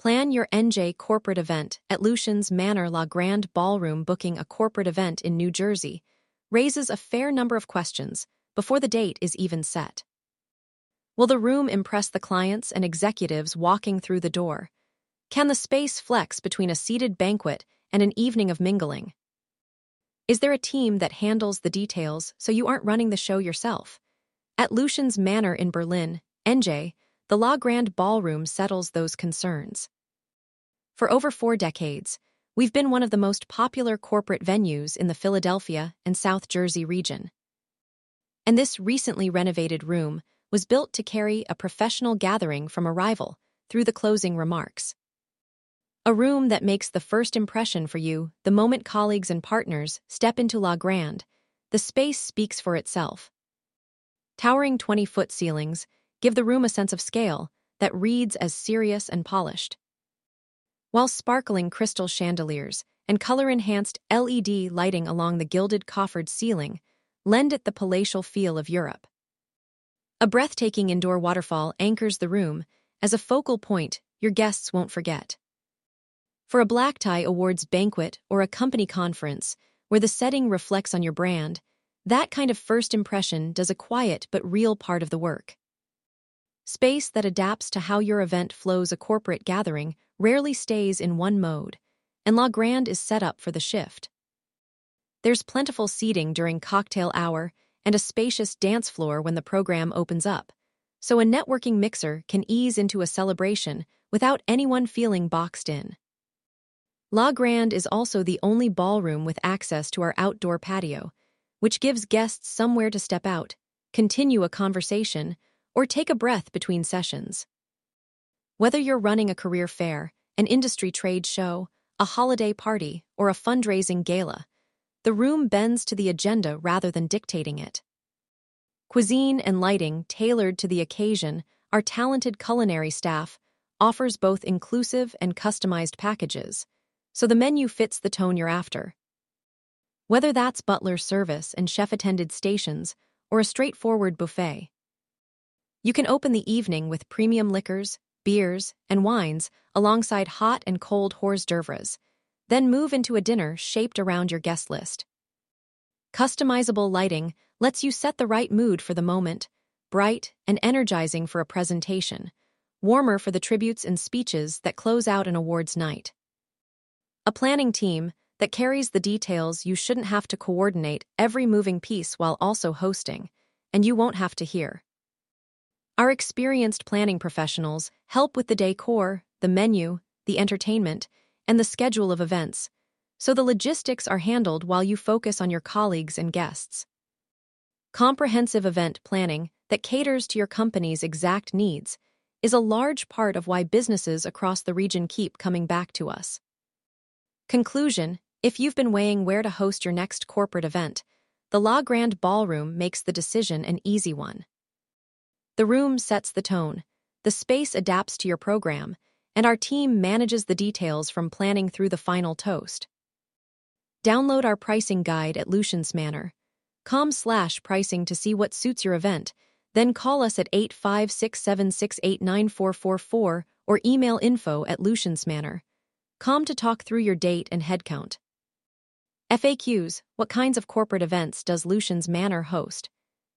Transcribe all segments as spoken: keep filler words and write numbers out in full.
Plan your N J corporate event at Lucian's Manor La Grande Ballroom. Booking a corporate event in New Jersey raises a fair number of questions before the date is even set. Will the room impress the clients and executives walking through the door? Can the space flex between a seated banquet and an evening of mingling? Is there a team that handles the details so you aren't running the show yourself? At Lucian's Manor in Berlin, N J, the La Grande Ballroom settles those concerns. For over four decades, we've been one of the most popular corporate venues in the Philadelphia and South Jersey region. And this recently renovated room was built to carry a professional gathering from arrival through the closing remarks. A room that makes the first impression for you the moment colleagues and partners step into La Grande. The space speaks for itself. Towering twenty-foot ceilings give the room a sense of scale that reads as serious and polished, while sparkling crystal chandeliers and color-enhanced L E D lighting along the gilded coffered ceiling lend it the palatial feel of Europe. A breathtaking indoor waterfall anchors the room as a focal point your guests won't forget. For a black tie awards banquet or a company conference where the setting reflects on your brand, that kind of first impression does a quiet but real part of the work. Space that adapts to how your event flows. A corporate gathering rarely stays in one mode, and La Grande is set up for the shift. There's plentiful seating during cocktail hour and a spacious dance floor when the program opens up, so a networking mixer can ease into a celebration without anyone feeling boxed in. La Grande is also the only ballroom with access to our outdoor patio, which gives guests somewhere to step out, continue a conversation, or take a breath between sessions. Whether you're running a career fair, an industry trade show, a holiday party, or a fundraising gala, the room bends to the agenda rather than dictating it. Cuisine and lighting tailored to the occasion, our talented culinary staff offers both inclusive and customized packages, so the menu fits the tone you're after. Whether that's butler service and chef-attended stations or a straightforward buffet, you can open the evening with premium liquors, beers, and wines alongside hot and cold hors d'oeuvres, then move into a dinner shaped around your guest list. Customizable lighting lets you set the right mood for the moment, bright and energizing for a presentation, warmer for the tributes and speeches that close out an awards night. A planning team that carries the details. You shouldn't have to coordinate every moving piece while also hosting, and you won't have to hear. Our experienced planning professionals help with the decor, the menu, the entertainment, and the schedule of events, so the logistics are handled while you focus on your colleagues and guests. Comprehensive event planning that caters to your company's exact needs is a large part of why businesses across the region keep coming back to us. Conclusion: if you've been weighing where to host your next corporate event, the La Grande Ballroom makes the decision an easy one. The room sets the tone, the space adapts to your program, and our team manages the details from planning through the final toast. Download our pricing guide at lucians manor dot com slash pricing to see what suits your event, then call us at eight five six, seven six eight, nine four four four or email info at lucians manor dot com to talk through your date and headcount. F A Qs: what kinds of corporate events does Lucian's Manor host?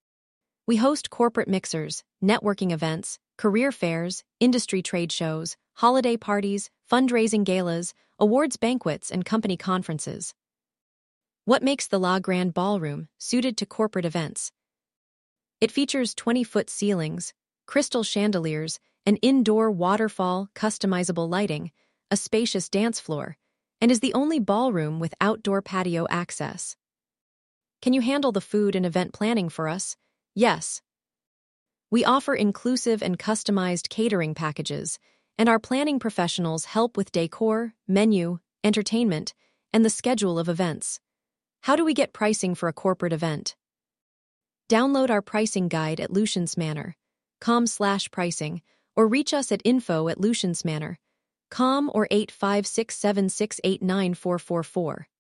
We host corporate mixers, networking events, career fairs, industry trade shows, holiday parties, fundraising galas, awards banquets, and company conferences. What makes the La Grande Ballroom suited to corporate events? It features twenty-foot ceilings, crystal chandeliers, an indoor waterfall, customizable lighting, a spacious dance floor, and is the only ballroom with outdoor patio access. Can you handle the food and event planning for us? Yes. We offer inclusive and customized catering packages, and our planning professionals help with decor, menu, entertainment, and the schedule of events. How do we get pricing for a corporate event? Download our pricing guide at lucians manor dot com slash pricing or reach us at info at lucians manor dot com or eight five six, seven six eight, nine four four four.